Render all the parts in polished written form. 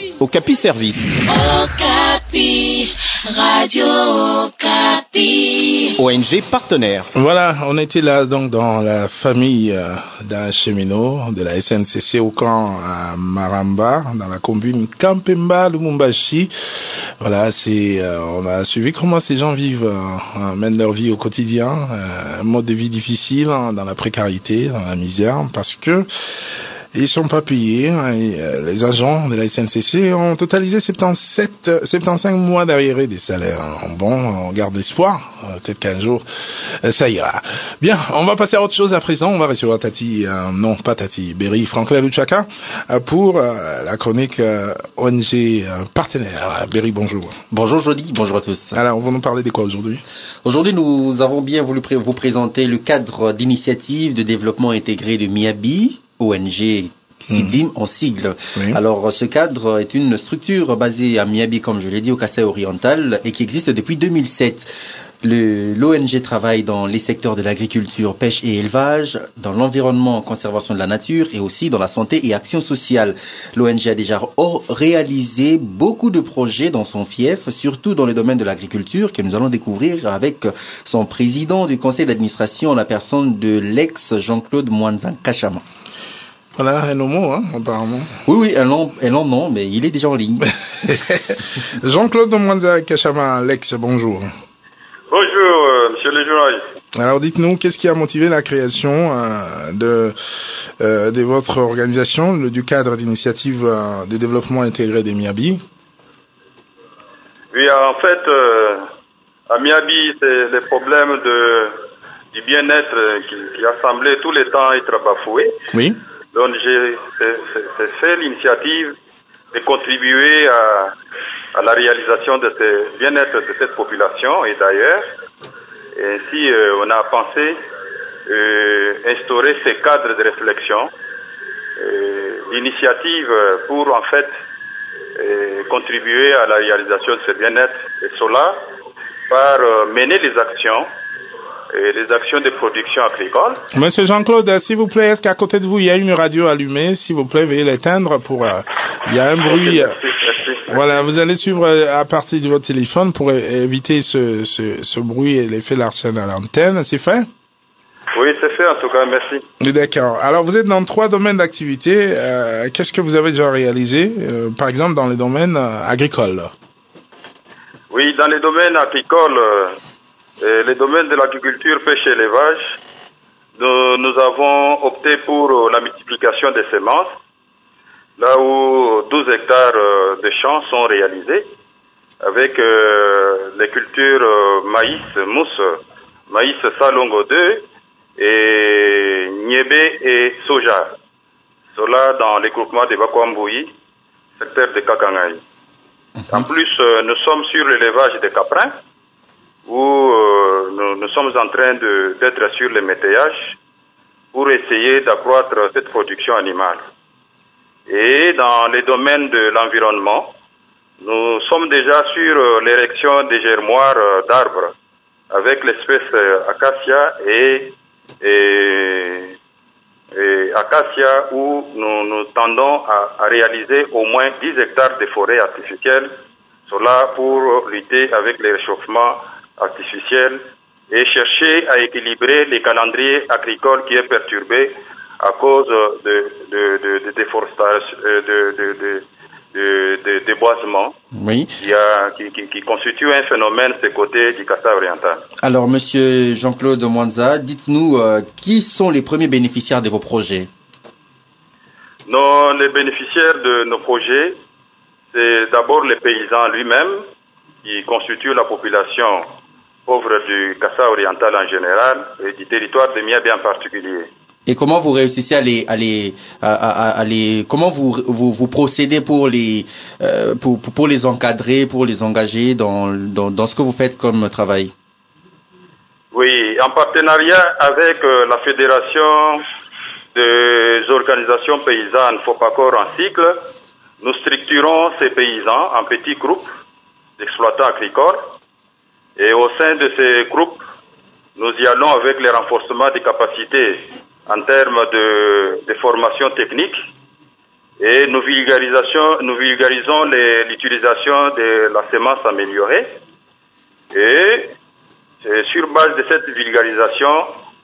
Okapi Service. Okapi, Radio Okapi. ONG partenaire. Voilà, on était là donc dans la famille d'un cheminot de la SNCC au camp à Maramba, dans la commune Kampemba, Lumumbashi. Voilà, on a suivi comment ces gens vivent, mènent leur vie au quotidien, un mode de vie difficile, dans la précarité, dans la misère, parce que ils sont pas payés. Les agents de la SNCC ont totalisé 75 mois d'arriérés des salaires. Bon, on garde l'espoir. Peut-être qu'un jour, ça ira. Bien, on va passer à autre chose à présent. On va recevoir Berry Franklin Luchaka pour la chronique ONG partenaire. Berry, bonjour. Bonjour Jody, bonjour à tous. Alors, on va nous parler de quoi aujourd'hui? Aujourd'hui, nous avons bien voulu vous présenter le cadre d'initiative de développement intégré de Miabi, ONG CIDIM en sigle. Oui. Alors, ce cadre est une structure basée à Miabi, comme je l'ai dit, au Kasaï oriental, et qui existe depuis 2007. L'ONG travaille dans les secteurs de l'agriculture, pêche et élevage, dans l'environnement, conservation de la nature et aussi dans la santé et action sociale. L'ONG a déjà réalisé beaucoup de projets dans son fief, surtout dans le domaine de l'agriculture, que nous allons découvrir avec son président du conseil d'administration, la personne de l'ex-Jean-Claude Mwanza Kachama. Voilà, un mot, apparemment. Oui, un long nom, mais il est déjà en ligne. Jean-Claude Mwanza Kachama, l'ex, bonjour. Bonjour, monsieur le journaliste. Alors, dites-nous, qu'est-ce qui a motivé la création de votre organisation, du cadre d'initiative de développement intégré des Miabi? Oui, en fait, à Miabi, c'est le problème du bien-être qui a semblé tout le temps être bafoué. Oui. Donc, j'ai fait l'initiative de contribuer à la réalisation de ce bien-être de cette population et d'ailleurs. Ainsi, on a pensé instaurer ces cadres de réflexion, l'initiative pour en fait contribuer à la réalisation de ce bien-être et cela par mener les actions de production agricole. Monsieur Jean-Claude, s'il vous plaît, est-ce qu'à côté de vous, il y a une radio allumée? S'il vous plaît, veuillez l'éteindre il y a un bruit. Merci. Voilà, vous allez suivre à partir de votre téléphone pour éviter ce bruit et l'effet Larsen à l'antenne. C'est fait? Oui, c'est fait en tout cas, merci. D'accord. Alors, vous êtes dans 3 domaines d'activité. Qu'est-ce que vous avez déjà réalisé, par exemple, dans les domaines agricoles? Oui, dans les domaines agricoles, les domaines de l'agriculture, pêche et élevage, nous avons opté pour la multiplication des semences, là où 12 hectares de champs sont réalisés, avec les cultures maïs, mousse, maïs salongo 2 et niébé et soja. Cela dans les groupements de Bakwambouyi, secteur de Kakangaï. En plus, nous sommes sur l'élevage des caprins, où nous sommes en train d'être sur les métayages pour essayer d'accroître cette production animale. Et dans les domaines de l'environnement, nous sommes déjà sur l'érection des germoirs d'arbres avec l'espèce acacia et acacia où nous tendons à réaliser au moins 10 hectares de forêts artificielles, cela pour lutter avec les réchauffements artificiels et chercher à équilibrer les calendriers agricoles qui est perturbé à cause de déforestation, de déboisement, oui, qui constitue un phénomène de ce côté du Kasaï oriental. Alors, monsieur Jean-Claude Mwanza, dites-nous qui sont les premiers bénéficiaires de vos projets? Les bénéficiaires de nos projets, c'est d'abord les paysans lui-même, qui constituent la population pauvre du Kasaï oriental en général et du territoire de Miabi en particulier. Et comment vous réussissez comment vous procédez pour les encadrer, pour les engager dans ce que vous faites comme travail? Oui, en partenariat avec la Fédération des organisations paysannes FOPACOR en cycle, nous structurons ces paysans en petits groupes d'exploitants agricoles. Et au sein de ces groupes, nous y allons avec les renforcements des capacités en termes de formation technique et nous vulgarisons l'utilisation de la semence améliorée. Et sur base de cette vulgarisation,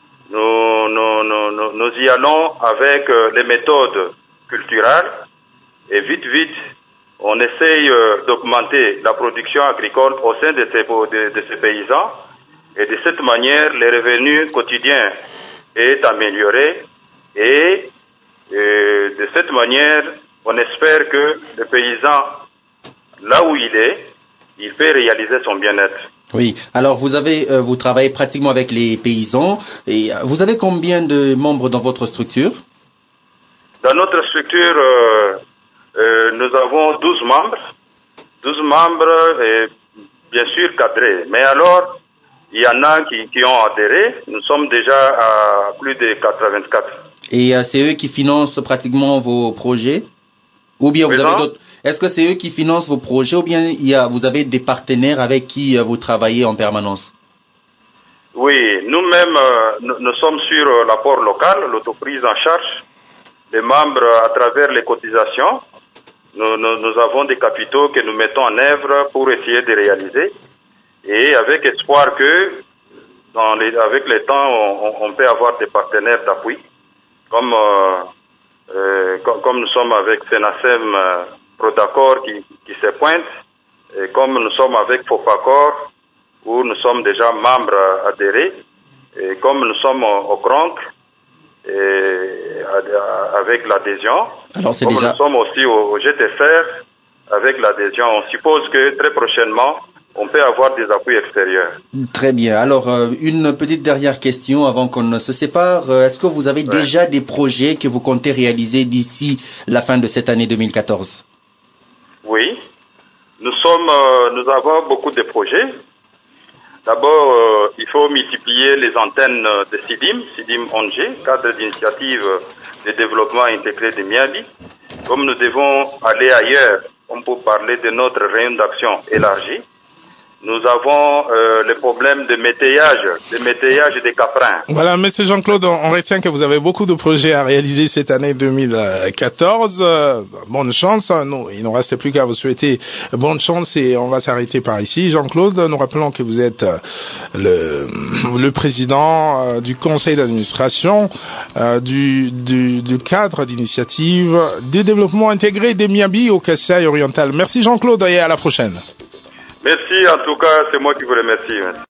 nous y allons avec les méthodes culturelles et vite, on essaye d'augmenter la production agricole au sein de ces paysans et de cette manière, les revenus quotidiens est amélioré et de cette manière, on espère que le paysan, là où il est, il peut réaliser son bien-être. Oui, alors vous travaillez pratiquement avec les paysans et vous avez combien de membres dans votre structure? Dans notre structure, nous avons 12 membres. 12 membres, et bien sûr cadrés. Mais alors, il y en a qui ont adhéré. Nous sommes déjà à plus de 84. Et c'est eux qui financent pratiquement vos projets? Ou bien vous avez d'autres? Est-ce que c'est eux qui financent vos projets ou bien vous avez des partenaires avec qui vous travaillez en permanence? Oui, nous-mêmes, nous sommes sur l'apport local, l'autoprise en charge. Les membres, à travers les cotisations, nous avons des capitaux que nous mettons en œuvre pour essayer de réaliser. Et avec espoir que, avec le temps, on peut avoir des partenaires d'appui, comme nous sommes avec FENASEM Prodacor qui se pointe, et comme nous sommes avec FOPACOR, où nous sommes déjà membres adhérés, et comme nous sommes au CRONC, avec l'adhésion, comme nous sommes aussi au GTFR, avec l'adhésion, on suppose que très prochainement, on peut avoir des appuis extérieurs. Très bien. Alors, une petite dernière question avant qu'on ne se sépare. Est-ce que vous avez déjà des projets que vous comptez réaliser d'ici la fin de cette année 2014? Oui. Nous avons beaucoup de projets. D'abord, il faut multiplier les antennes de SIDIM ONG, cadre d'initiative de développement intégré de Miabi. Comme nous devons aller ailleurs, on peut parler de notre rayon d'action élargi. Nous avons le problème de métayage des caprins. Voilà, Monsieur Jean-Claude, on retient que vous avez beaucoup de projets à réaliser cette année 2014. Bonne chance. Il ne reste plus qu'à vous souhaiter bonne chance et on va s'arrêter par ici. Jean-Claude, nous rappelons que vous êtes le président du conseil d'administration du cadre d'initiative de développement intégré des Miabi au Kasaï oriental. Merci Jean-Claude et à la prochaine. Merci, en tout cas, c'est moi qui vous remercie.